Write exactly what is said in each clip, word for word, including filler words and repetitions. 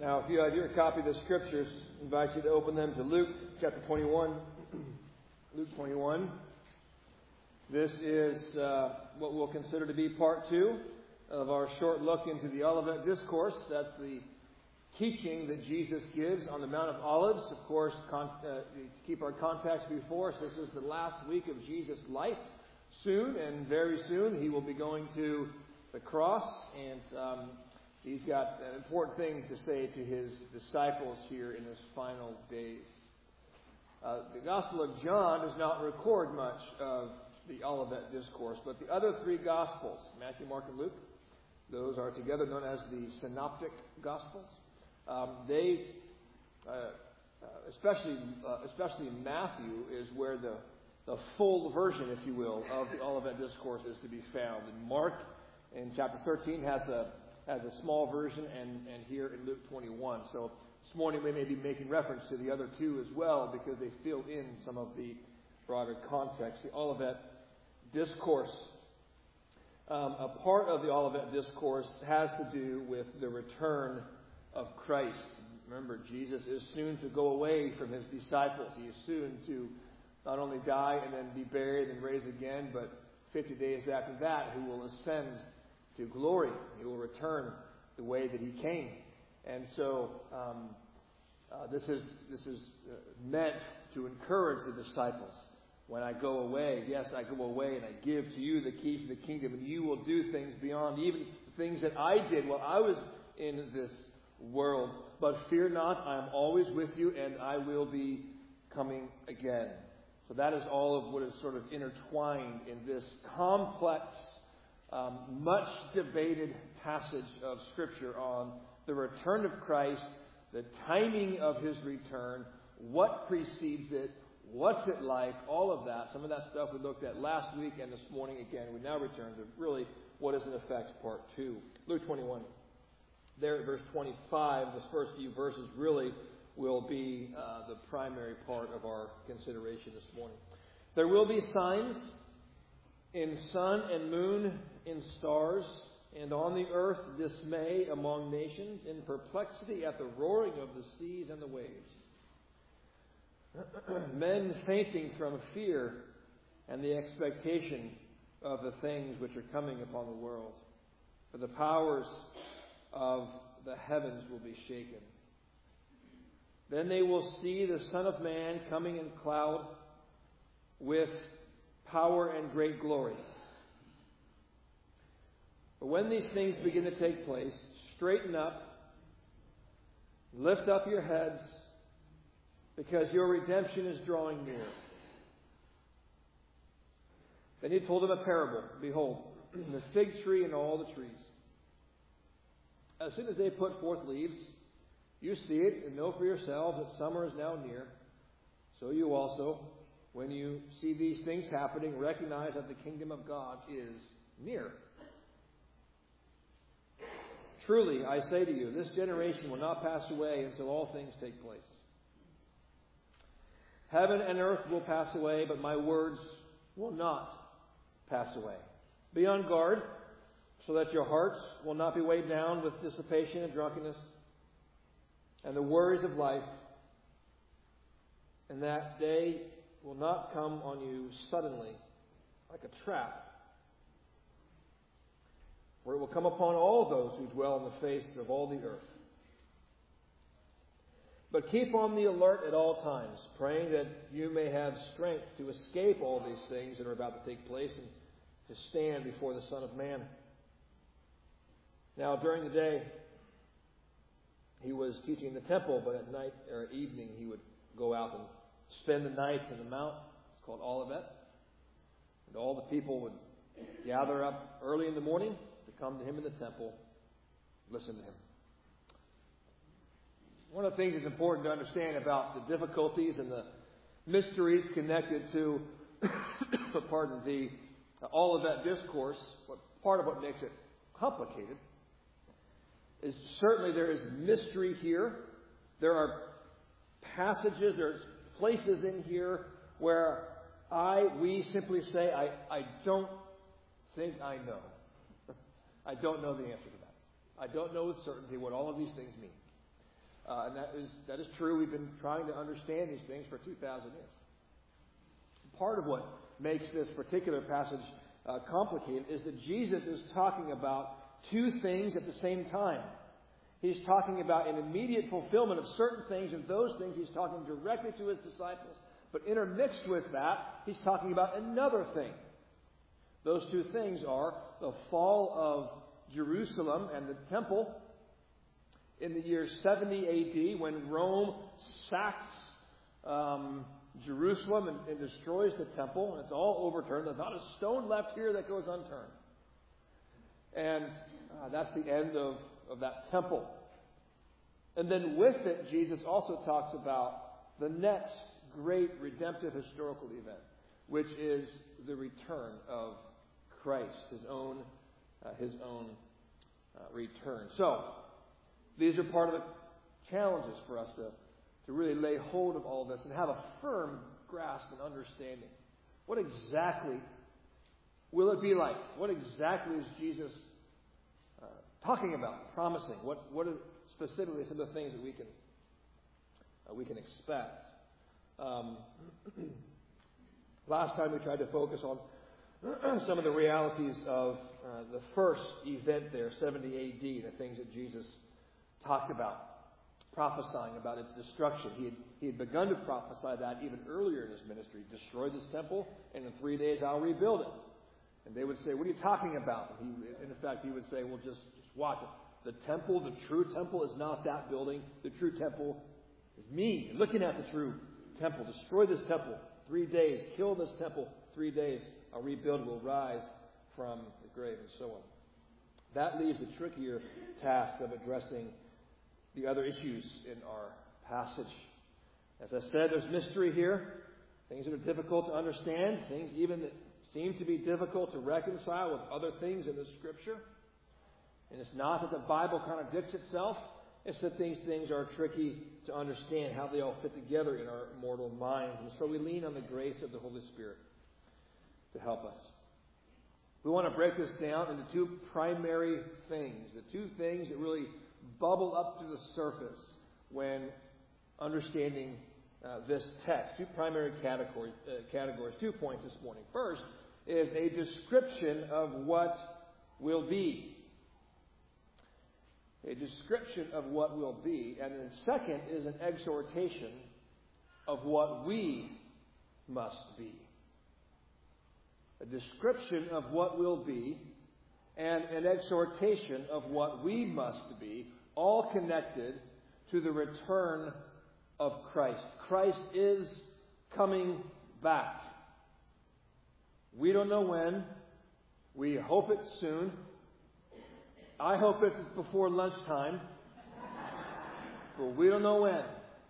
Now, if you have your copy of the Scriptures, I invite you to open them to Luke chapter twenty-one. Luke twenty-one. This is uh, what we'll consider to be part two of our short look into the Olivet Discourse. That's the teaching that Jesus gives on the Mount of Olives. Of course, con- uh, to keep our context before us, this is the last week of Jesus' life. Soon, and very soon, he will be going to the cross, and um, he's got uh, important things to say to his disciples here in his final days. Uh, the Gospel of John does not record much of the Olivet Discourse, but the other three Gospels, Matthew, Mark, and Luke, those are together known as the Synoptic Gospels. Um, they, uh, uh, especially uh, especially Matthew, is where the the full version, if you will, of the Olivet Discourse is to be found. And Mark, in chapter thirteen, has a has a small version, and, and here in Luke twenty-one. So this morning we may be making reference to the other two as well, because they fill in some of the broader context. The Olivet Discourse. Um, a part of the Olivet Discourse has to do with the return of Christ. Remember, Jesus is soon to go away from his disciples. He is soon to not only die and then be buried and raised again, but fifty days after that, he will ascend to glory. He will return the way that he came. And so um, uh, this is this is uh, meant to encourage the disciples. When I go away, yes, I go away and I give to you the keys to the kingdom, and you will do things beyond even the things that I did while I was in this world. But fear not, I am always with you, and I will be coming again. So that is all of what is sort of intertwined in this complex, um, much debated passage of Scripture on the return of Christ, the timing of his return, what precedes it, what's it like, all of that. Some of that stuff we looked at last week and this morning again. We now return to really what is in effect part two. Luke twenty-one. There at verse twenty-five, those first few verses really will be uh, the primary part of our consideration this morning. There will be signs in sun and moon, in stars, and on the earth dismay among nations, in perplexity at the roaring of the seas and the waves. Men fainting from fear and the expectation of the things which are coming upon the world. For the powers of the heavens will be shaken. Then they will see the Son of Man coming in cloud with power and great glory. But when these things begin to take place, straighten up, lift up your heads, because your redemption is drawing near. Then he told them a parable. Behold, the fig tree and all the trees. As soon as they put forth leaves, you see it and know for yourselves that summer is now near. So you also, when you see these things happening, recognize that the kingdom of God is near. Truly, I say to you, this generation will not pass away until all things take place. Heaven and earth will pass away, but my words will not pass away. Be on guard, so that your hearts will not be weighed down with dissipation and drunkenness and the worries of life, and that day will not come on you suddenly like a trap, for it will come upon all those who dwell on the face of all the earth. But keep on the alert at all times, praying that you may have strength to escape all these things that are about to take place and to stand before the Son of Man. Now, during the day, he was teaching in the temple, but at night or at evening, he would go out and spend the nights in the mount. It's called Olivet. And all the people would gather up early in the morning to come to him in the temple, listen to him. One of the things that's important to understand about the difficulties and the mysteries connected to, pardon, the Olivet Discourse, what part of what makes it complicated, is certainly there is mystery here. There are passages, there's places in here where I, we simply say, I, I don't think I know. I don't know the answer to that. I don't know with certainty what all of these things mean. Uh, and that is, that is true. We've been trying to understand these things for two thousand years. Part of what makes this particular passage uh, complicated is that Jesus is talking about two things at the same time. He's talking about an immediate fulfillment of certain things, and those things he's talking directly to his disciples. But intermixed with that, he's talking about another thing. Those two things are the fall of Jerusalem and the temple in the year seventy A D, when Rome sacks um, Jerusalem and, and destroys the temple. It's all overturned. There's not a stone left here that goes unturned. And uh, that's the end of, of that temple. And then with it, Jesus also talks about the next great redemptive historical event, which is the return of Christ, his own, uh, his own uh, return. So, these are part of the challenges for us to, to really lay hold of all this and have a firm grasp and understanding. What exactly will it be like? What exactly is Jesus uh, talking about, promising? What what are specifically some of the things that we can uh, we can expect? Um, last time we tried to focus on some of the realities of uh, the first event there, seventy A D, the things that Jesus talked about, prophesying about its destruction. He had, he had begun to prophesy that even earlier in his ministry. Destroy this temple, and in three days I'll rebuild it. And they would say, what are you talking about? And, he, and in fact, he would say, well, just, just watch it. The temple, the true temple, is not that building. The true temple is me. You're looking at the true temple. Destroy this temple. Three days. Kill this temple. Three days. I'll rebuild it. Will rise from the grave, and so on. That leaves the trickier task of addressing the other issues in our passage. As I said, there's mystery here. Things that are difficult to understand. Things even that seem to be difficult to reconcile with other things in the Scripture. And it's not that the Bible contradicts itself. It's that these things are tricky to understand, how they all fit together in our mortal minds. And so we lean on the grace of the Holy Spirit to help us. We want to break this down into two primary things. The two things that really bubble up to the surface when understanding uh, this text. Two primary category, uh, categories, two points this morning. First is a description of what will be. A description of what will be. And then second is an exhortation of what we must be. A description of what will be and an exhortation of what we must be, all connected to the return of Christ. Christ is coming back. We don't know when. We hope it's soon. I hope it's before lunchtime. But we don't know when.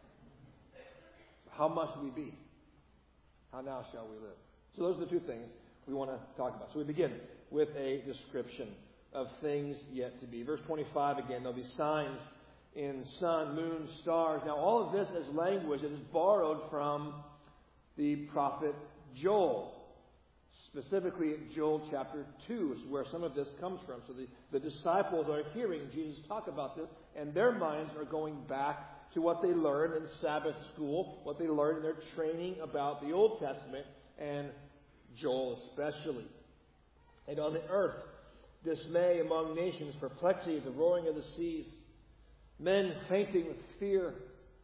How must we be? How now shall we live? So those are the two things we want to talk about. So we begin with a description of things yet to be. Verse twenty-five again, there'll be signs in sun, moon, stars. Now all of this is language that is borrowed from the prophet Joel. Specifically Joel chapter two is where some of this comes from. So the, the disciples are hearing Jesus talk about this, and their minds are going back to what they learned in Sabbath school, what they learned in their training about the Old Testament, and Joel especially. And on the earth, dismay among nations, perplexity, the roaring of the seas, men fainting with fear,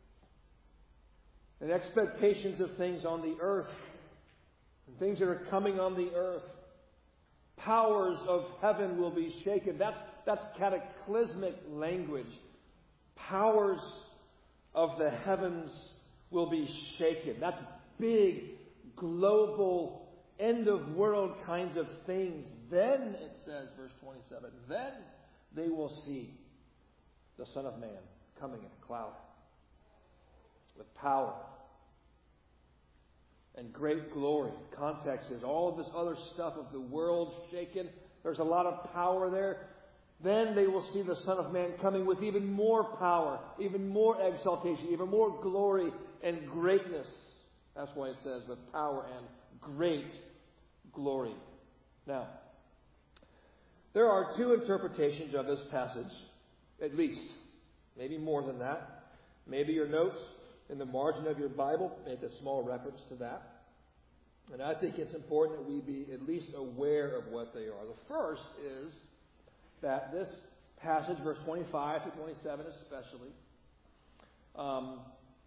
and expectations of things on the earth, and things that are coming on the earth. Powers of heaven will be shaken. That's, that's cataclysmic language. Powers of the heavens will be shaken. That's big, global, end of world kinds of things. Then, it says, verse twenty-seven, then they will see the Son of Man coming in a cloud with power and great glory. Context is all of this other stuff of the world shaken. There's a lot of power there. Then they will see the Son of Man coming with even more power, even more exaltation, even more glory and greatness. That's why it says with power and great glory. Now, there are two interpretations of this passage, at least, maybe more than that. Maybe your notes in the margin of your Bible make a small reference to that. And I think it's important that we be at least aware of what they are. The first is that this passage, verse twenty-five to twenty-seven especially, um,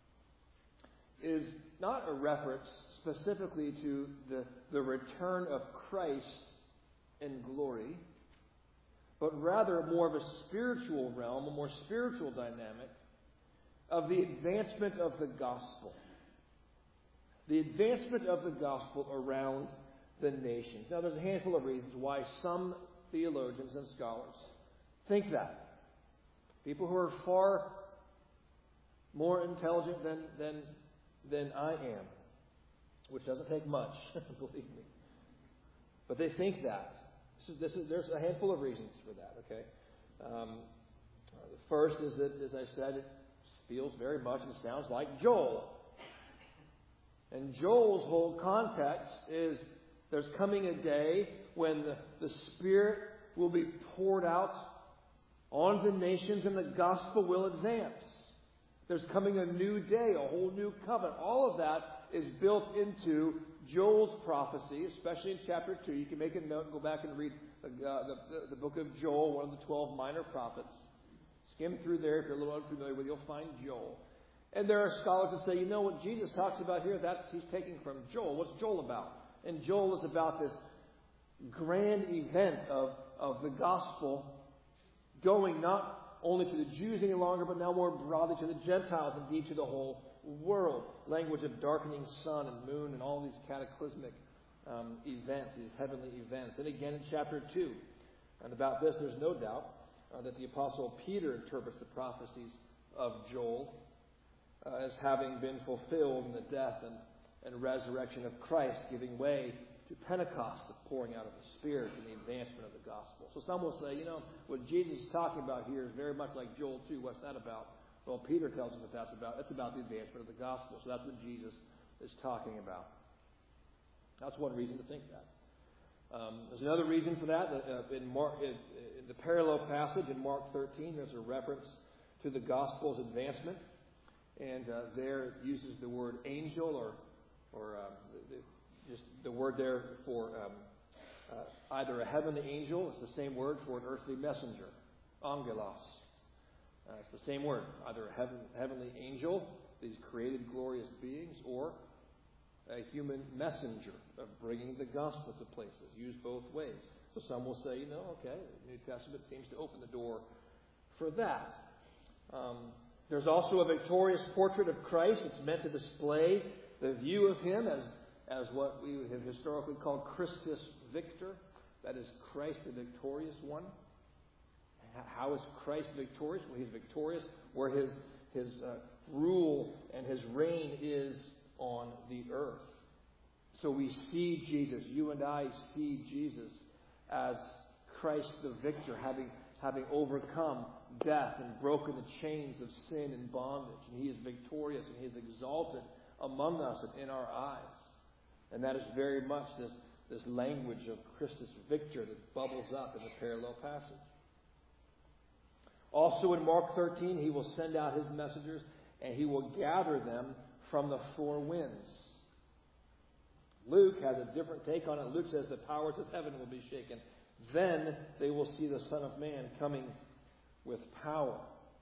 is not a reference specifically to the, the return of Christ in glory, but rather more of a spiritual realm, a more spiritual dynamic of the advancement of the gospel. The advancement of the gospel around the nations. Now, there's a handful of reasons why some theologians and scholars think that. People who are far more intelligent than, than, than I am, which doesn't take much, believe me. But they think that. This is, this is, there's a handful of reasons for that, okay? Um, uh, the first is that, as I said, it feels very much and sounds like Joel. And Joel's whole context is there's coming a day when the, the Spirit will be poured out on the nations and the gospel will advance. There's coming a new day, a whole new covenant. All of that is built into Joel's prophecy, especially in chapter two. You can make a note and go back and read uh, the, the, the book of Joel, one of the twelve minor prophets. Skim through there. If you're a little unfamiliar with it, you'll find Joel. And there are scholars that say, you know what Jesus talks about here, that's he's taking from Joel. What's Joel about? And Joel is about this grand event of, of the gospel going not only to the Jews any longer, but now more broadly to the Gentiles, indeed to the whole world. Language of darkening sun and moon and all these cataclysmic um, events, these heavenly events. And again in chapter two. And about this, there's no doubt uh, that the Apostle Peter interprets the prophecies of Joel Uh, as having been fulfilled in the death and, and resurrection of Christ, giving way to Pentecost, the pouring out of the Spirit and the advancement of the gospel. So some will say, you know, what Jesus is talking about here is very much like Joel two. What's that about? Well, Peter tells us what that's about. It's about the advancement of the gospel. So that's what Jesus is talking about. That's one reason to think that. Um, there's another reason for that. Uh, in, Mark, in, in the parallel passage in Mark thirteen, there's a reference to the gospel's advancement. And uh, there it uses the word angel, or, or um, the, just the word there for um, uh, either a heavenly angel. It's the same word for an earthly messenger, angelos. Uh, it's the same word, either a heaven, heavenly angel, these created glorious beings, or a human messenger of bringing the gospel to places. Used both ways. So some will say, you know, okay, the New Testament seems to open the door for that. Um, There's also a victorious portrait of Christ. It's meant to display the view of him as, as what we have historically called Christus Victor. That is Christ the victorious one. How is Christ victorious? Well, he's victorious where his, his uh, rule and his reign is on the earth. So we see Jesus, you and I see Jesus as Christ the victor, having having overcome death and broken the chains of sin and bondage. And he is victorious and he is exalted among us and in our eyes. And that is very much this, this language of Christus Victor that bubbles up in the parallel passage. Also in Mark thirteen, he will send out his messengers and he will gather them from the four winds. Luke has a different take on it. Luke says the powers of heaven will be shaken. Then they will see the Son of Man coming with power.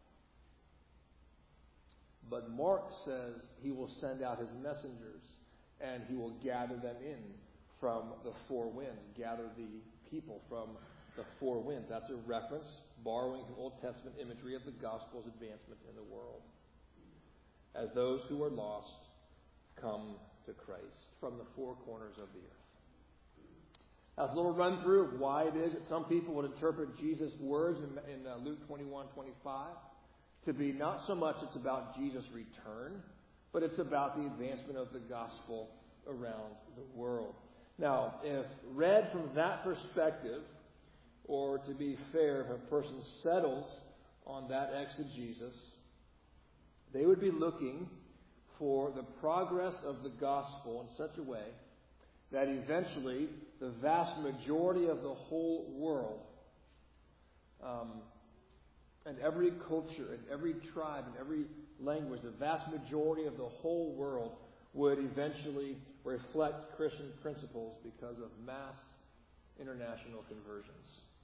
But Mark says he will send out his messengers and he will gather them in from the four winds. Gather the people from the four winds. That's a reference, borrowing from Old Testament imagery of the gospel's advancement in the world. As those who are lost come to Christ from the four corners of the earth. That's a little run through of why it is that some people would interpret Jesus' words in, in uh, Luke twenty-one twenty-five to be not so much it's about Jesus' return, but it's about the advancement of the gospel around the world. Now, if read from that perspective, or to be fair, if a person settles on that exegesis, they would be looking for the progress of the gospel in such a way that eventually the vast majority of the whole world um, And every culture and every tribe and every language, the vast majority of the whole world would eventually reflect Christian principles because of mass international conversions.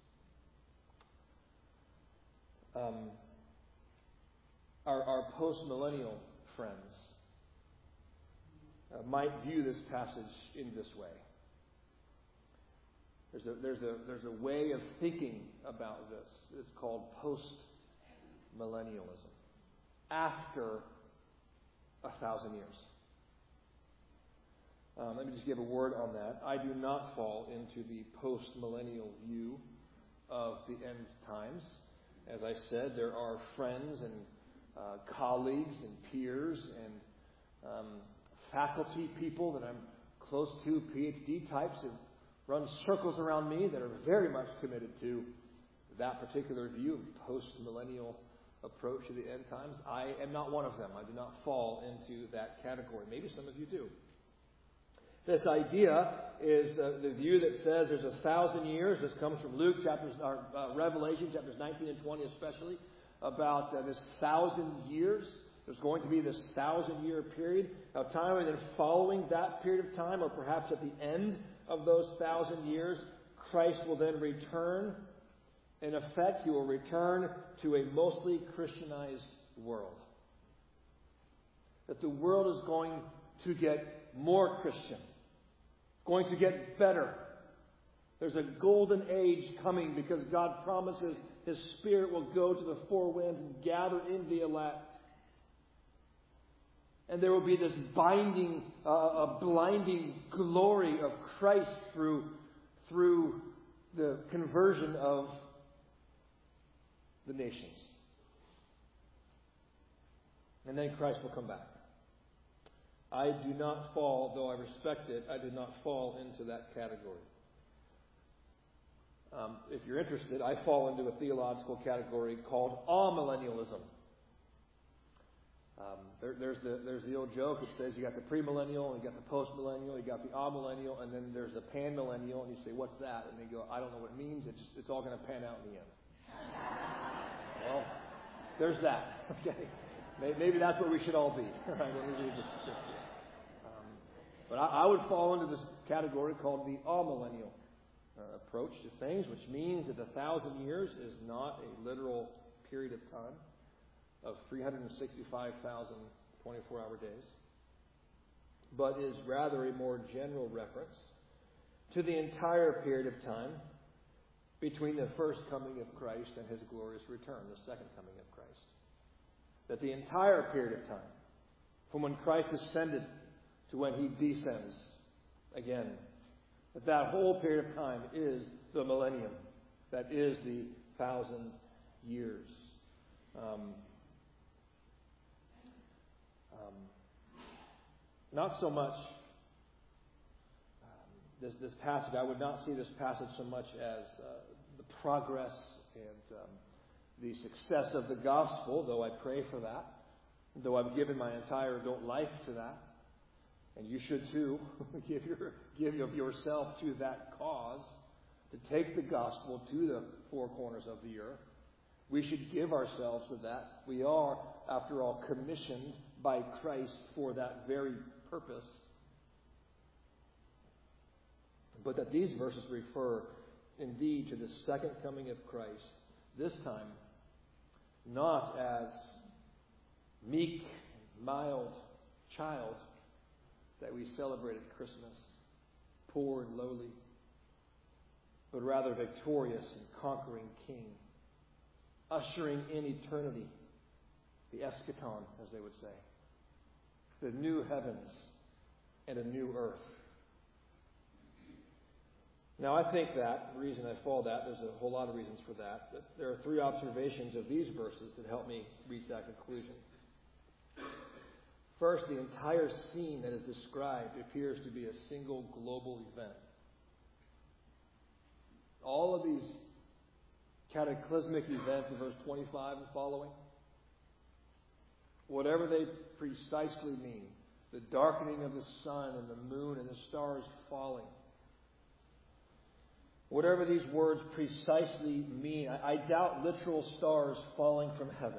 Um, our, our post-millennial friends uh, might view this passage in this way. There's a, there's, a, there's a way of thinking about this. It's called post-millennialism. After a thousand years. Um, let me just give a word on that. I do not fall into the post-millennial view of the end times. As I said, there are friends and uh, colleagues and peers and um, faculty people that I'm close to, PhD types, who run circles around me that are very much committed to that particular view, post-millennial approach to the end times. I am not one of them. I do not fall into that category. Maybe some of you do. This idea is uh, the view that says there's a thousand years. This comes from Luke chapters, or uh, Revelation chapters nineteen and twenty, especially about uh, this thousand years. There's going to be this thousand-year period of time, and then following that period of time, or perhaps at the end of those thousand years, Christ will then return. In effect, He will return to a mostly Christianized world. That the world is going to get more Christian. Going to get better. There's a golden age coming because God promises His Spirit will go to the four winds and gather in the elect. And there will be this binding, uh, a blinding glory of Christ through, through the conversion of the nations. And then Christ will come back. I do not fall, though I respect it, I do not fall into that category. Um, if you're interested, I fall into a theological category called amillennialism. Um, there, there's the there's the old joke that says you got the premillennial, you got the postmillennial, you got the amillennial, and then there's the panmillennial, and you say, what's that? And they go, I don't know what it means. It's just, it's all going to pan out in the end. Well, there's that. Okay, maybe that's what we should all be. Right? When we read this scripture. Um, but I, I would fall into this category called the amillennial uh, approach to things, which means that a thousand years is not a literal period of time of three hundred sixty-five thousand twenty-four hour days, but is rather a more general reference to the entire period of time between the first coming of Christ and His glorious return, the second coming of Christ. That the entire period of time, from when Christ ascended to when He descends again, that that whole period of time is the millennium. That is the thousand years. Um, um, not so much um, this, this passage, I would not see this passage so much as uh, the progress and um, the success of the gospel, though I pray for that, though I've given my entire adult life to that. And you should too. give your give of yourself to that cause, to take the gospel to the four corners of the earth. We should give ourselves to that. We are, after all, commissioned by Christ for that very purpose. But that these verses refer indeed to the second coming of Christ, this time not as meek, mild child that we celebrate at Christmas, poor and lowly, but rather victorious and conquering King, ushering in eternity, the eschaton, as they would say, the new heavens and a new earth. Now, I think that, the reason I fall that, there's a whole lot of reasons for that, but there are three observations of these verses that help me reach that conclusion. First, the entire scene that is described appears to be a single global event. All of these cataclysmic events in verse twenty-five and following, whatever they precisely mean, the darkening of the sun and the moon and the stars falling, Whatever these words precisely mean, I, I doubt literal stars falling from heaven.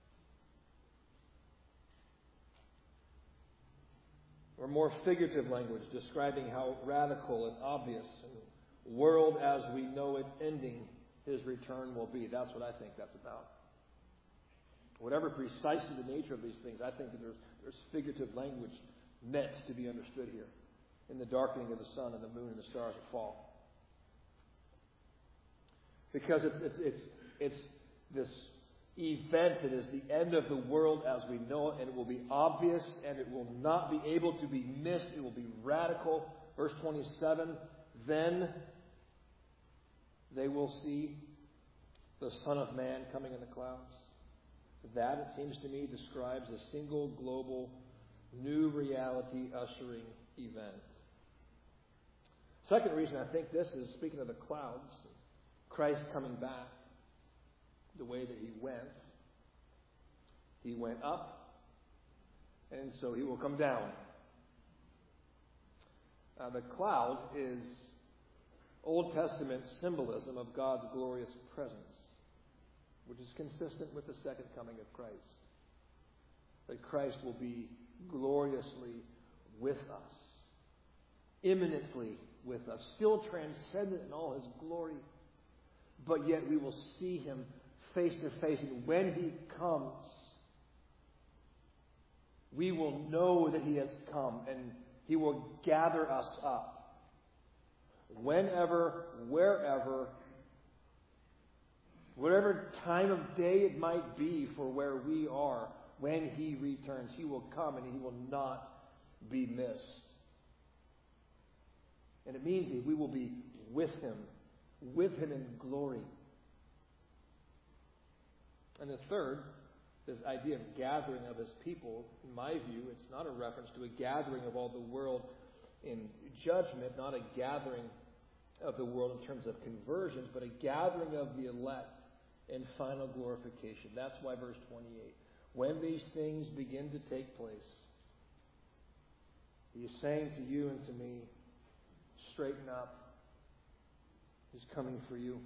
Or more figurative language describing how radical and obvious and world as we know it ending His return will be. That's what I think that's about. Whatever precisely the nature of these things, I think that there's, there's figurative language meant to be understood here in the darkening of the sun and the moon and the stars that fall. Because it's, it's, it's, it's this event that is the end of the world as we know it, and it will be obvious, and it will not be able to be missed. It will be radical. Verse twenty-seven, then they will see the Son of Man coming in the clouds. That, it seems to me, describes a single global new reality ushering event. Second reason I think this is, speaking of the clouds, Christ coming back the way that He went. He went up, and so He will come down. Uh, the cloud is Old Testament symbolism of God's glorious presence, which is consistent with the second coming of Christ. That Christ will be gloriously with us, imminently with us, still transcendent in all His glory, but yet we will see Him face to face. And when He comes, we will know that He has come, and He will gather us up. Whenever, wherever, whatever time of day it might be for where we are, when He returns, He will come and He will not be missed. And it means that we will be with Him, with Him in glory. And the third, this idea of gathering of His people, in my view, it's not a reference to a gathering of all the world in judgment, not a gathering of the world in terms of conversions, but a gathering of the elect in final glorification. That's why verse twenty-eight, when these things begin to take place, He is saying to you and to me, straighten up. He's coming for you.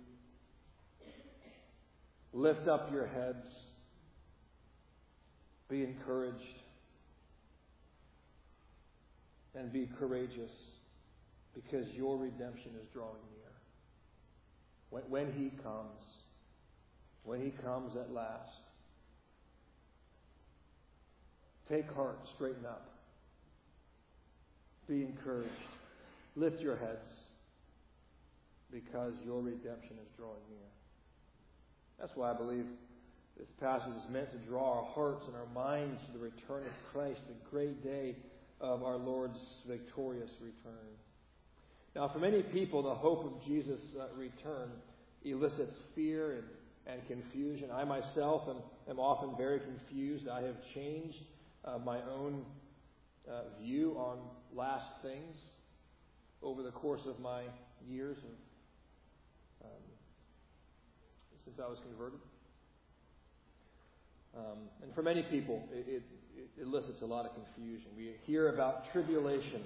Lift up your heads. Be encouraged. And be courageous, because your redemption is drawing near. When, when He comes, when He comes at last, take heart, straighten up. Be encouraged. Lift your heads, because your redemption is drawing near. That's why I believe this passage is meant to draw our hearts and our minds to the return of Christ, the great day of our Lord's victorious return. Now, for many people, the hope of Jesus' uh, return elicits fear and, and confusion. I myself am, am often very confused. I have changed uh, my own uh, view on last things over the course of my years of, um, since I was converted. Um, and for many people, it, it, it elicits a lot of confusion. We hear about tribulation,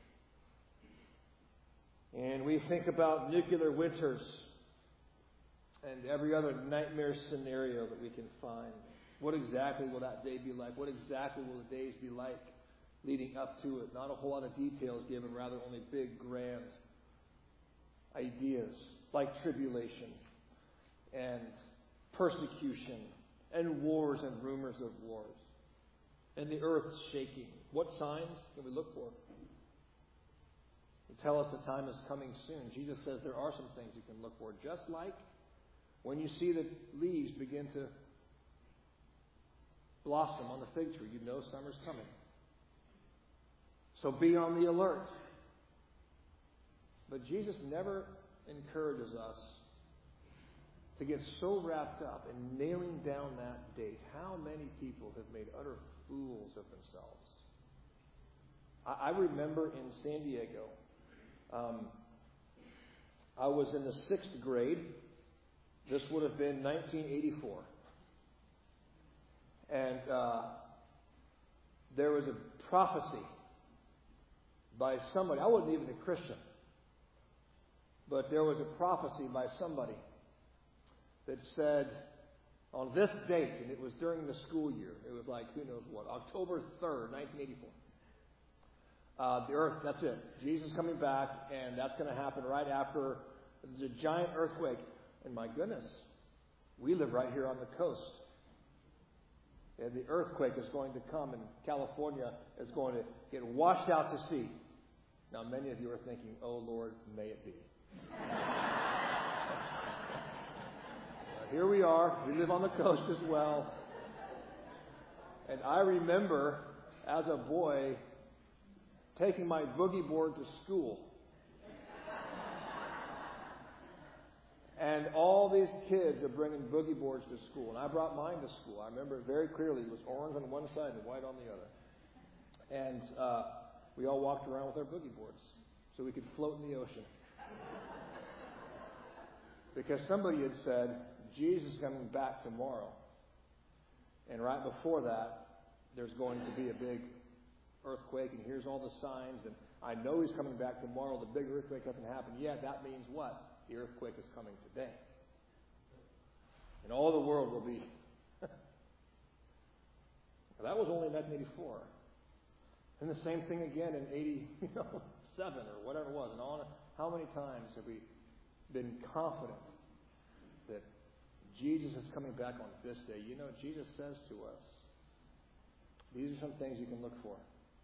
and we think about nuclear winters and every other nightmare scenario that we can find. What exactly will that day be like? What exactly will the days be like leading up to it? Not a whole lot of details given, rather only big, grand ideas like tribulation and persecution and wars and rumors of wars and the earth shaking. What signs can we look for to tell us the time is coming soon? Jesus says there are some things you can look for, just like when you see the leaves begin to blossom on the fig tree, you know summer's coming. So be on the alert. But Jesus never encourages us to get so wrapped up in nailing down that date. How many people have made utter fools of themselves? I, I remember in San Diego, um, I was in the sixth grade. This would have been nineteen eighty-four. And uh, there was a prophecy by somebody, I wasn't even a Christian, But there was a prophecy by somebody that said, on this date, and it was during the school year, it was like, who knows what, October third, nineteen eighty-four. Uh, the earth, that's it. Jesus coming back, and that's going to happen right after the giant earthquake. And my goodness, we live right here on the coast. And the earthquake is going to come, and California is going to get washed out to sea. Now, many of you are thinking, oh, Lord, may it be. Here we are. We live on the coast as well. And I remember, as a boy, taking my boogie board to school. And all these kids are bringing boogie boards to school. And I brought mine to school. I remember it very clearly. It was orange on one side and white on the other. And uh, we all walked around with our boogie boards so we could float in the ocean. Because somebody had said, Jesus is coming back tomorrow. And right before that, there's going to be a big earthquake, and here's all the signs, and I know he's coming back tomorrow. The big earthquake hasn't happened yet. That means what? The earthquake is coming today. And all the world will be... That was only in nineteen eighty-four. And the same thing again in eighty-seven or whatever it was. And on, how many times have we been confident that Jesus is coming back on this day? You know, Jesus says to us, these are some things you can look for.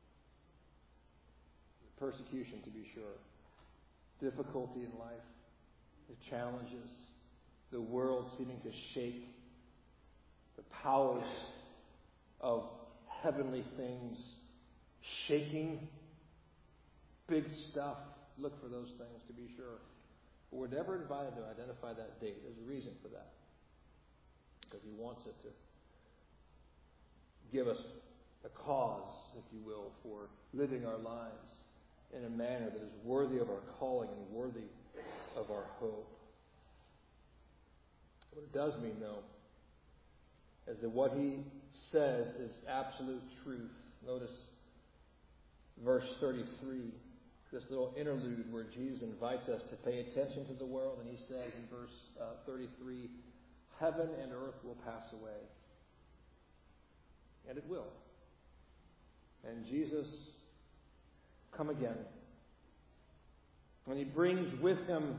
Persecution, to be sure. Difficulty in life. The challenges. The world seeming to shake. The powers of heavenly things shaking. Big stuff. Look for those things, to be sure. But we're never invited to identify that date. There's a reason for that. Because he wants it to give us a cause, if you will, for living our lives in a manner that is worthy of our calling and worthy of our hope. What it does mean, though, is that what he says is absolute truth. Notice verse thirty-three, this little interlude where Jesus invites us to pay attention to the world, and he says in verse uh, thirty-three, heaven and earth will pass away. And it will. And Jesus come again. And he brings with him,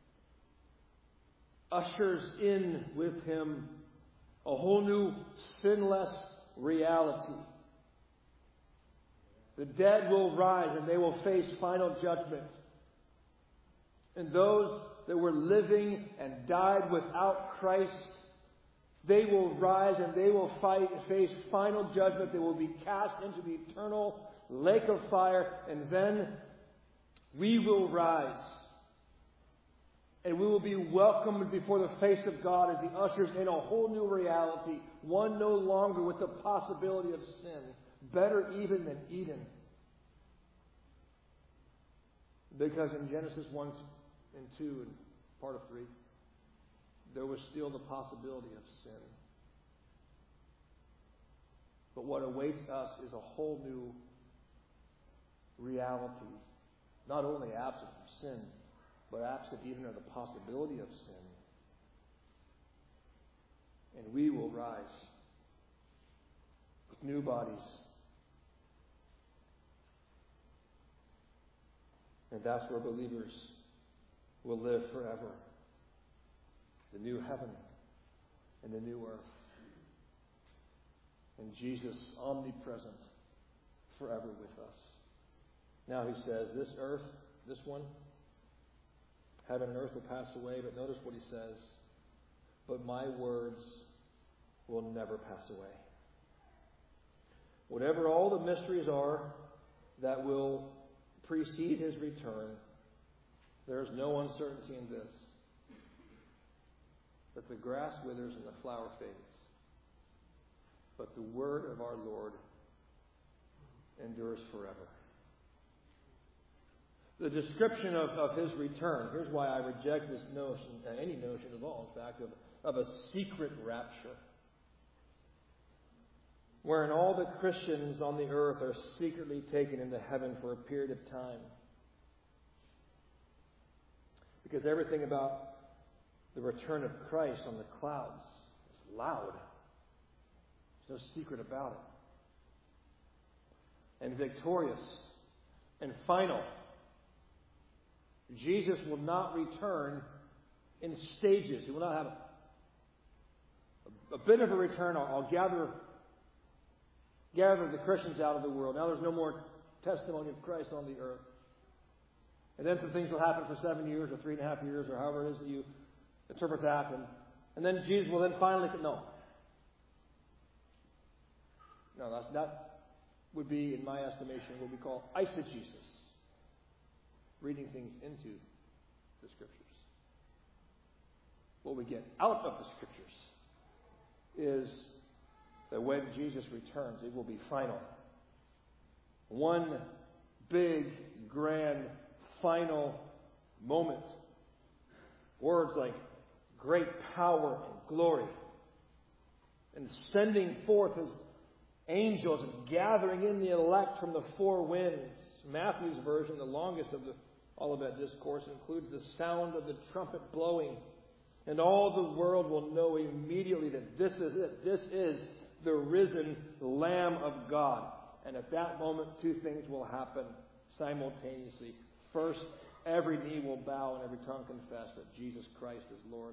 ushers in with him a whole new sinless reality. The dead will rise and they will face final judgment. And those that were living and died without Christ, they will rise and they will fight and face final judgment. They will be cast into the eternal lake of fire, and then we will rise. And we will be welcomed before the face of God as he ushers in a whole new reality, one no longer with the possibility of sin, better even than Eden. Because in Genesis one and two and part of three, there was still the possibility of sin. But what awaits us is a whole new reality, not only absent from sin, but absent even of the possibility of sin. And we will rise with new bodies. And that's where believers will live forever. The new heaven and the new earth. And Jesus omnipresent forever with us. Now he says, this earth, this one, heaven and earth will pass away, but notice what he says. But my words will never pass away. Whatever all the mysteries are that will precede his return, there is no uncertainty in this. That the grass withers and the flower fades. But the word of our Lord endures forever. The description of, of his return, here's why I reject this notion, uh, any notion at all, in fact, of, of a secret rapture. Wherein all the Christians on the earth are secretly taken into heaven for a period of time. Because everything about the return of Christ on the clouds is loud. There's no secret about it. And victorious and final. Jesus will not return in stages. He will not have a, a bit of a return. I'll, I'll gather, gather the Christians out of the world. Now there's no more testimony of Christ on the earth. And then some things will happen for seven years or three and a half years or however it is that you interpret that. And, and then Jesus will then finally, no. No, that, that would be, in my estimation, what we call eisegesis. Reading things into the Scriptures. What we get out of the Scriptures is that when Jesus returns, it will be final. One big, grand, final moment. Words like great power and glory. And sending forth His angels and gathering in the elect from the four winds. Matthew's version, the longest of the Olivet Discourse, includes the sound of the trumpet blowing. And all the world will know immediately that this is it. This is the risen Lamb of God. And at that moment, two things will happen simultaneously. First, every knee will bow and every tongue confess that Jesus Christ is Lord.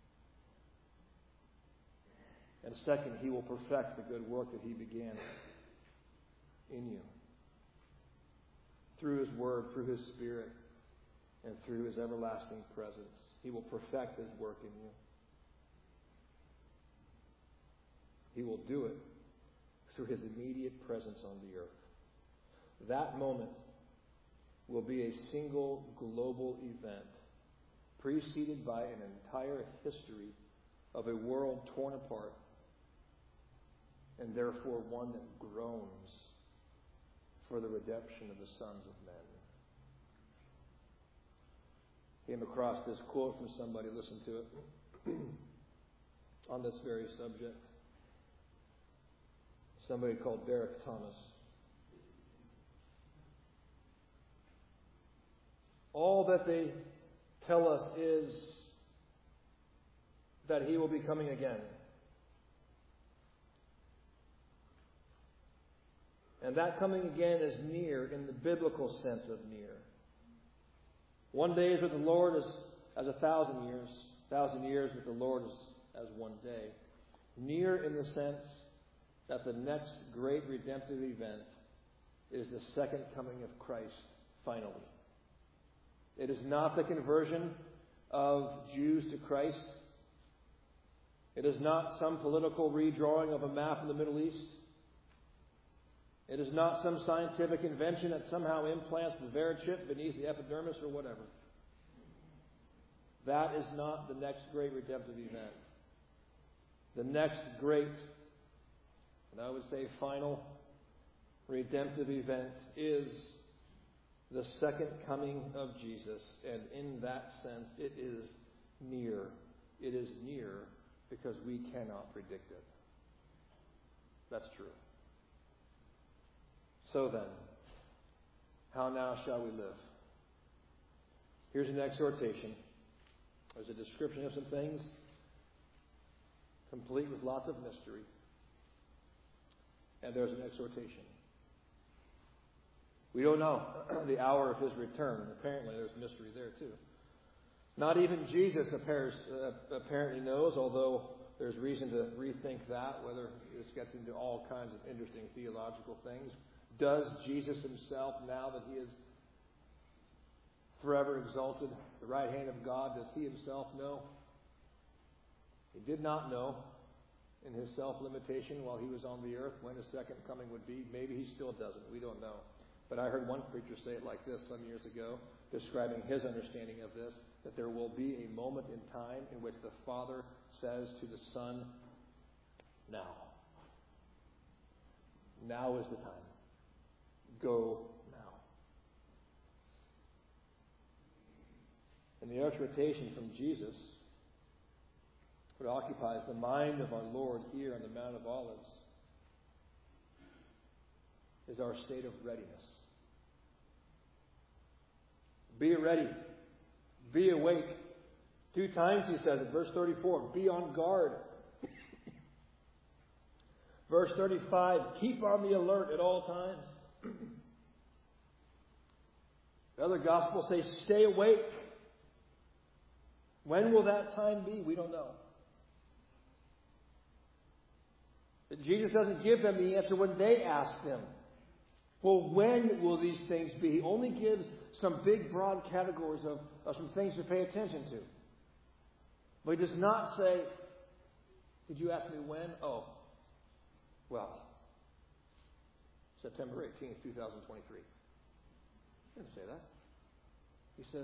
And second, He will perfect the good work that He began in you. Through His Word, through His Spirit, and through His everlasting presence. He will perfect His work in you. He will do it through His immediate presence on the earth. That moment will be a single global event preceded by an entire history of a world torn apart and therefore one that groans for the redemption of the sons of men. Came across this quote from somebody, listen to it, on this very subject. Somebody called Derek Thomas. All that they tell us is that He will be coming again. And that coming again is near in the biblical sense of near. One day is with the Lord as, as a thousand years. A thousand years with the Lord as, as one day. Near in the sense that the next great redemptive event is the second coming of Christ finally. It is not the conversion of Jews to Christ. It is not some political redrawing of a map in the Middle East. It is not some scientific invention that somehow implants the Verichip beneath the epidermis or whatever. That is not the next great redemptive event. The next great, and I would say final, redemptive event is the second coming of Jesus. And in that sense, it is near. It is near because we cannot predict it. That's true. So then, how now shall we live? Here's an exhortation. There's a description of some things, complete with lots of mystery. And there's an exhortation. We don't know the hour of His return. Apparently there's mystery there too. Not even Jesus appears, uh, apparently knows, although there's reason to rethink that, whether this gets into all kinds of interesting theological things. Does Jesus Himself, now that He is forever exalted, the right hand of God, does He Himself know? He did not know in His self-limitation while He was on the earth when His second coming would be. Maybe He still doesn't. We don't know. But I heard one preacher say it like this some years ago, describing his understanding of this, that there will be a moment in time in which the Father says to the Son, now. Now is the time. Go now. And the exhortation from Jesus, what occupies the mind of our Lord here on the Mount of Olives, is our state of readiness. Be ready. Be awake. Two times he says it. Verse thirty-four, be on guard. Verse thirty-five, keep on the alert at all times. The other Gospels say, stay awake. When will that time be? We don't know. But Jesus doesn't give them the answer when they ask him. Well, when will these things be? He only gives some big, broad categories of, of some things to pay attention to. But he does not say, did you ask me when? Oh, well, September eighteenth, twenty twenty-three. He didn't say that. He says,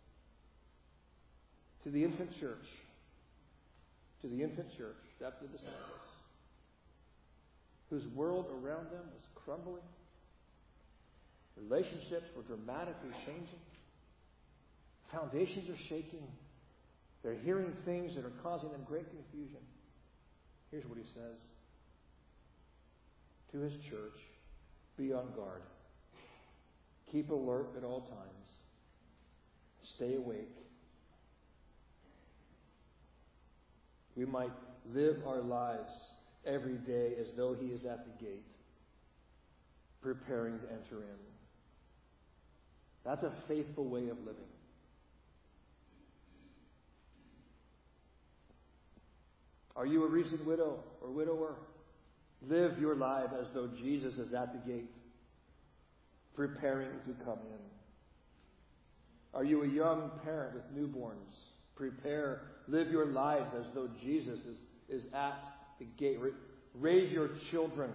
to the infant church, to the infant church, that's the disciples, whose world around them was crumbling. Relationships were dramatically changing. Foundations are shaking. They're hearing things that are causing them great confusion. Here's what he says. To his church, be on guard. Keep alert at all times. Stay awake. We might live our lives every day as though he is at the gate, preparing to enter in. That's a faithful way of living. Are you a recent widow or widower? Live your life as though Jesus is at the gate, preparing to come in. Are you a young parent with newborns? Prepare, live your lives as though Jesus is, is at the gate. Raise your children.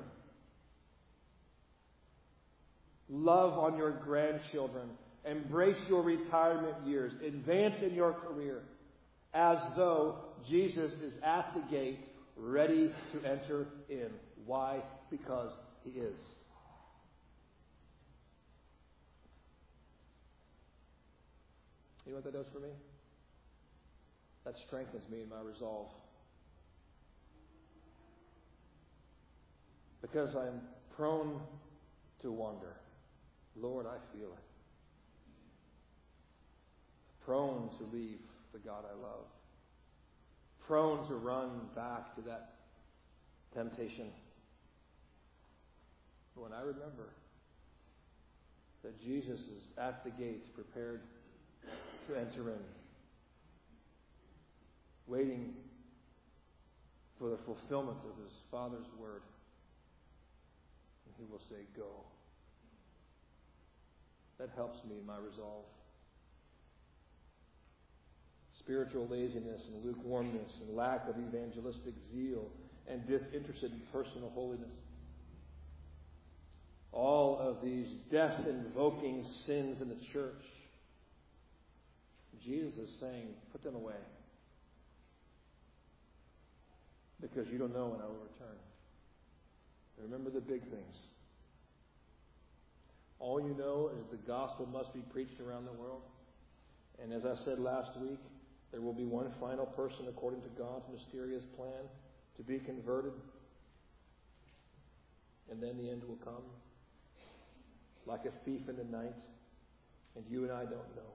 Love on your grandchildren. Embrace your retirement years. Advance in your career as though Jesus is at the gate, ready to enter in. Why? Because he is. You know what that does for me? That strengthens me in my resolve. Because I'm prone to wander. Lord, I feel it. Prone to leave the God I love. Prone to run back to that temptation. But when I remember that Jesus is at the gates, prepared to enter in, waiting for the fulfillment of his Father's word, and he will say, go. That helps me in my resolve. Spiritual laziness and lukewarmness and lack of evangelistic zeal and disinterested in personal holiness. All of these death-invoking sins in the church. Jesus is saying, put them away. Because you don't know when I will return. Remember the big things. All you know is the gospel must be preached around the world. And as I said last week, there will be one final person according to God's mysterious plan to be converted. And then the end will come. Like a thief in the night. And you and I don't know.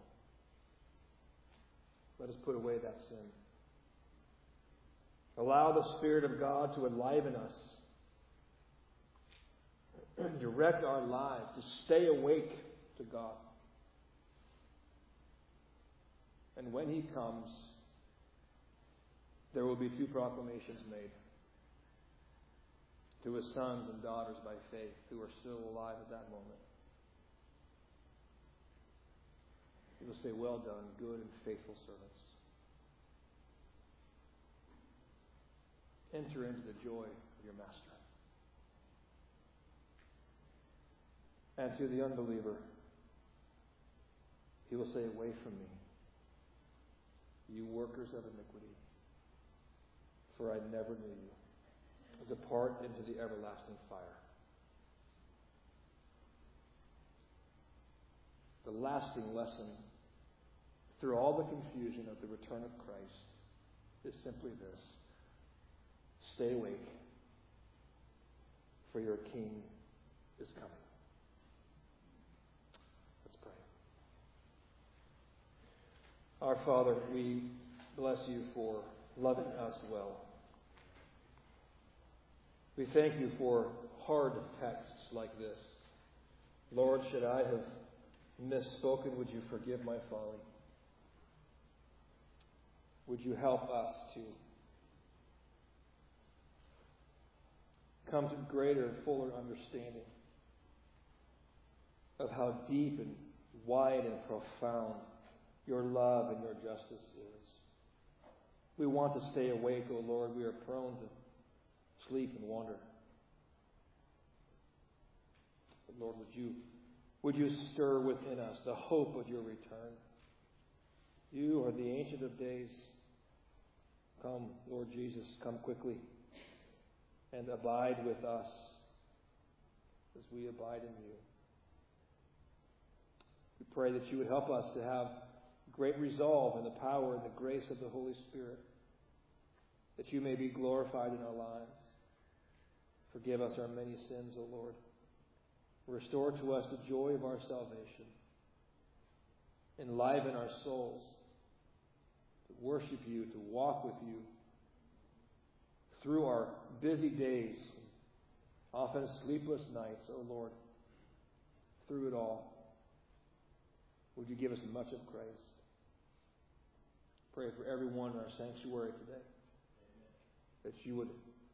Let us put away that sin. Allow the Spirit of God to enliven us. Direct our lives to stay awake to God. And when he comes, there will be two proclamations made to his sons and daughters by faith who are still alive at that moment. He will say, well done, good and faithful servants. Enter into the joy of your master. And to the unbeliever, he will say, away from me, you workers of iniquity, for I never knew you. Depart into the everlasting fire. The lasting lesson through all the confusion of the return of Christ is simply this. Stay awake, for your King is coming. Let's pray. Our Father, we bless you for loving us well. We thank you for hard texts like this. Lord, should I have misspoken, would you forgive my folly? Would you help us to come to greater, fuller understanding of how deep and wide and profound your love and your justice is. We want to stay awake, O Lord. We are prone to sleep and wander. But Lord, would you, would you stir within us the hope of your return? You are the Ancient of Days. Come, Lord Jesus, come quickly and abide with us as we abide in you. We pray that you would help us to have great resolve in the power and the grace of the Holy Spirit, that you may be glorified in our lives. Forgive us our many sins, O Lord. Restore to us the joy of our salvation. Enliven our souls to worship you, to walk with you through our busy days, often sleepless nights, O Lord. Through it all, would you give us much of Christ? Pray for everyone in our sanctuary today, that you would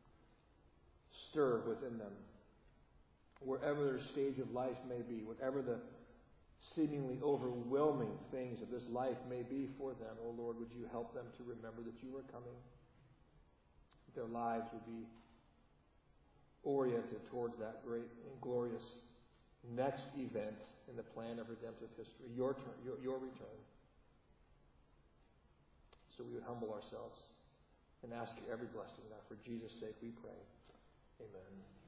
stir within them, wherever their stage of life may be, whatever the seemingly overwhelming things of this life may be for them. Oh Lord, would you help them to remember that you are coming? Their lives would be oriented towards that great and glorious next event in the plan of redemptive history, your turn, your, your return. So we would humble ourselves and ask you every blessing. Now, for Jesus' sake we pray. Amen.